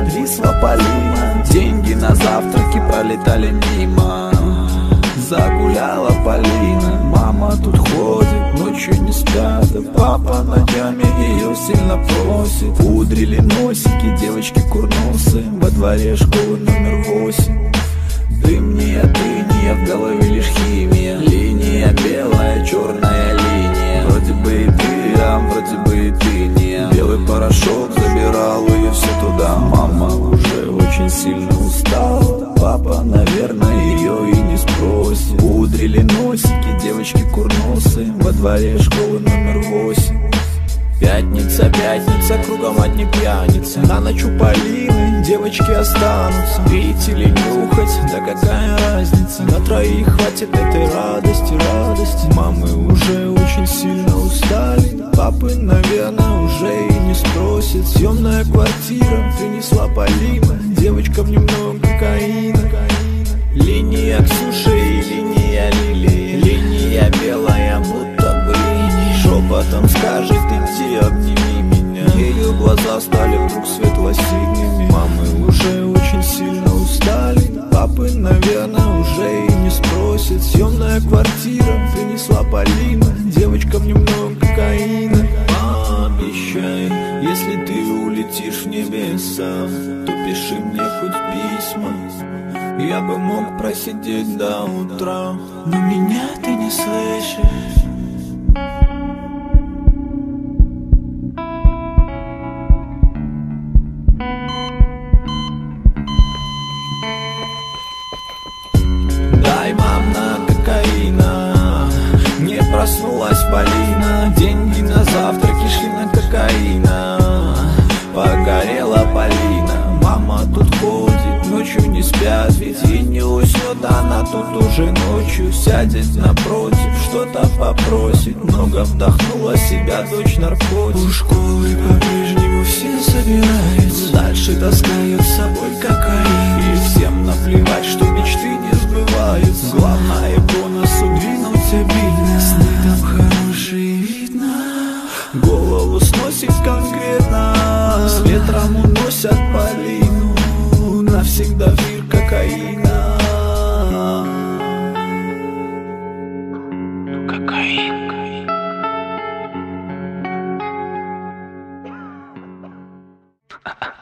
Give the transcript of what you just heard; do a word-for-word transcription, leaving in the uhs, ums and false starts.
подвисла Полина. Деньги на завтраки пролетали мимо. Загуляла Полина. Мама тут ходит, ночью не спят, а папа ночами ее сильно просит. Пудрили носики девочки курносые во дворе школы номер восемь. Дым не дыния, в голове лишь химия. Линия белая, черная линия. Вроде бы и ты, а вроде бы и ты не. Белый порошок забирал ее все туда. Мама уже очень сильно устала. Папа, наверное, ее и не спросит. Пудрили носики девочки курносые во дворе школы номер восемь. Пятница, пятница, кругом одни пьяницы. На ночь у Полины девочки останутся. Пить или нюхать, да какая разница. На троих хватит этой радости, радости. Мамы уже очень сильно устали. Папы, наверное, уже и не спросит. Съемная квартира принесла Полина. Девочкам немного кокаина. Линия Ксюши и линия Лилии. Линия белая, будто бы шепотом скажет: иди обними меня. Ее глаза стали вдруг светло-синими. Мамы уже очень сильно устали. Папы, наверное, уже и не спросит. Съемная квартира принесла Полина. Девочкам немного кокаина. Обещай, если ты улетишь в небеса, то пиши мне хоть письма. Я бы мог просидеть до утра, но меня ты не слышишь. Дай, мам, на кокаина. Не проснулась Полина. Деньги на завтраки шли на кокаина. Погорела Полина. Мама тут ходит, ночью не спят, ведь и не уснет она тут уже ночью. Сядет напротив, что-то попросит. Много вдохнула себя дочь наркотик. У школы по-прежнему все собираются. Дальше таскают с собой кокаин. И всем наплевать, что мечты не сбываются. Главное по носу двинуть обидно. Сны там хорошие видно. Голову сносит конкретно. С ветром уносят Полину. Навсегда в мир кокаина. Кокаин.